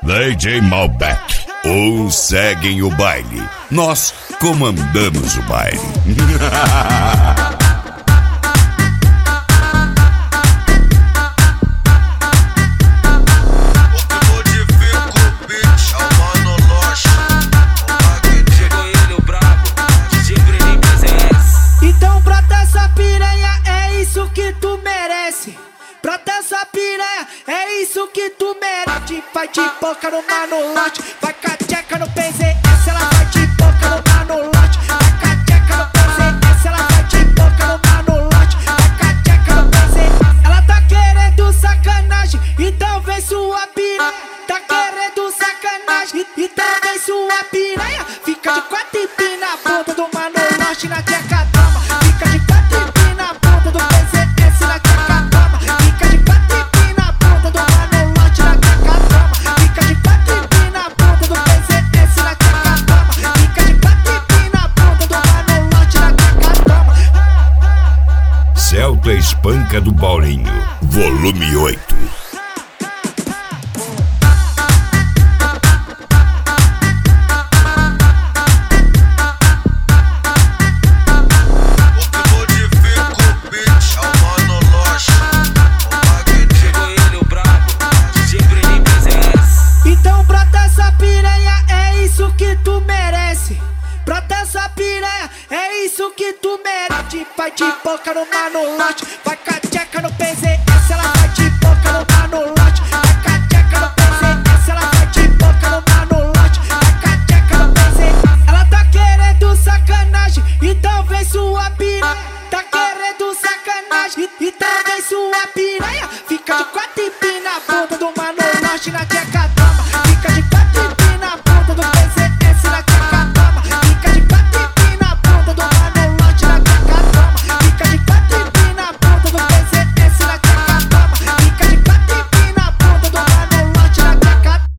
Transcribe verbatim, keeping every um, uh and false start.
D J Malbec. Uns seguem o baile, nós comandamos o baile. Então brota essa piranha, é isso que tu merece. Brota essa piranha, é isso que tu merece. Vai de boca no manolote, vai com a tcheca no P Z S. Ela vai de boca no manolote, vai com a tcheca no P Z S. Ela vai de boca no manolote, vai com a tcheca no P Z S. Ela tá querendo sacanagem, então vem sua piranha. Tá querendo sacanagem, então vem sua piranha. Fica de quatro e pina a bunda do manolote na tcheca toma. Fica de quatro e pina a bunda do P Z S na tcheca toma. Fica de quatro e pina a bunda do manolote na tcheca toma. Fica de quatro e pina a bunda do P Z S na tcheca toma. Fica de quatro e pina a bunda do manolote na tcheca toma. Celta Espanca do Paulinho, volume oito. Então brota essa piranha, é isso que tu merece. Brota essa piranha, é isso que tu merece. Vai de boca no manolote, vai com a tcheca no P Z S. Ela vai de boca no manolote, vai com a tcheca no P Z S. Ela vai de boca no manolote, vai com a tcheca no P Z S. Ela tá querendo sacanagem, então vem sua piranha. Tá querendo sacanagem, então vem sua piranha. Fica de quatro e pina a bunda do manolote na tcheca.